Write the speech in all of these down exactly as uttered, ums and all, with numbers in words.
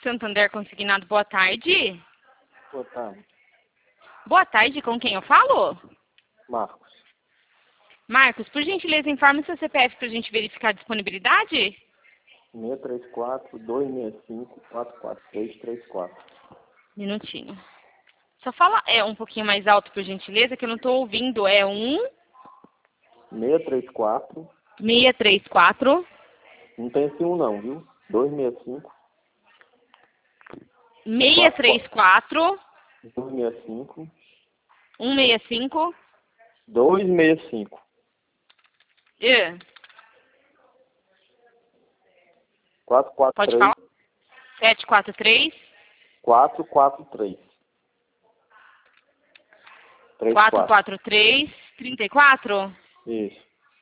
Santander Consignado, boa tarde. Boa tarde. Boa tarde, com quem eu falo? Marcos. Marcos, por gentileza, informe seu C P F para a gente verificar a disponibilidade. seis três quatro, dois seis cinco, quatro quatro três três quatro. Minutinho. Só fala é um pouquinho mais alto, por gentileza, que eu não estou ouvindo. É um... seis três quatro. seis três quatro. Não tem esse um não, viu? dois seis cinco. seis três quatro. dois seis cinco. um seis cinco. dois seis cinco. É. quatro quatro Pode três. falar? sete quatro três. quatro quatro três. quatro quatro três. trinta e quatro. Isso.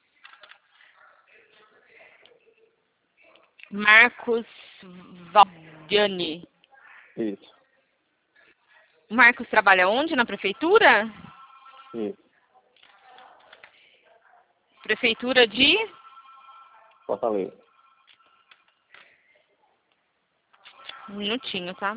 Marcos Valdiani. Isso. O Marcos trabalha onde? Na prefeitura? Isso. Prefeitura de... Fortaleza. Um minutinho, tá?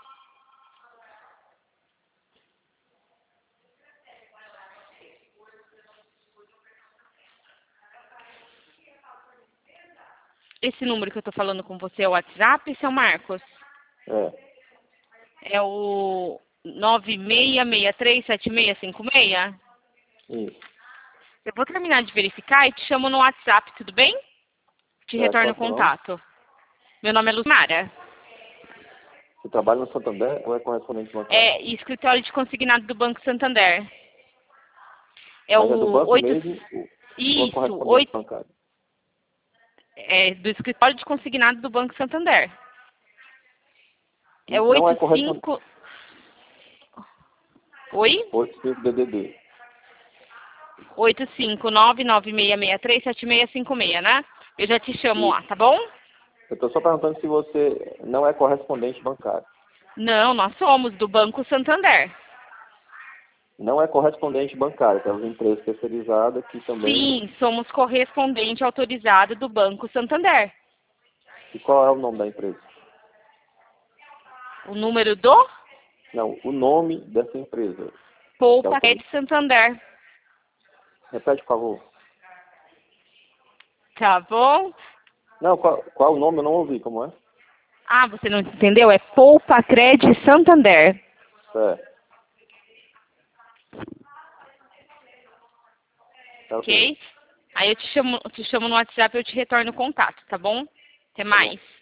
Esse número que eu tô falando com você é o WhatsApp, seu Marcos? É. É o nove seis seis três sete seis cinco seis? Isso. Eu vou terminar de verificar e te chamo no WhatsApp, tudo bem? Te É, retorno o qual é o nome? contato. Meu nome é Luzmara. Você trabalha no Santander ou é correspondente bancário? É escritório de consignado do Banco Santander. É Mas é do o banco oito... mesmo ou é Isso, correspondente oito... bancário? É do escritório de consignado do Banco Santander. É Não é oito correspondente. cinco... Oi? oito cinco D D D. oito cinco nove nove seis seis três sete seis cinco seis, né? Eu já te chamo lá, Isso. tá bom? Eu estou só perguntando se você não é correspondente bancário. Não, nós somos do Banco Santander. Não é correspondente bancário, temos empresa terceirizada que também... Sim, somos correspondente autorizado do Banco Santander. E qual é o nome da empresa? O número do Não, o nome dessa empresa. Poupa Que é é de Santander. Repete, por favor. Tá bom? Não, qual, qual o nome? Eu não ouvi, como é? Ah, você não entendeu? É Poupa Cred Santander. É. Tá ok. Ok? Aí eu te chamo, te chamo no WhatsApp e eu te retorno o contato, tá bom? Até Tá bom. mais.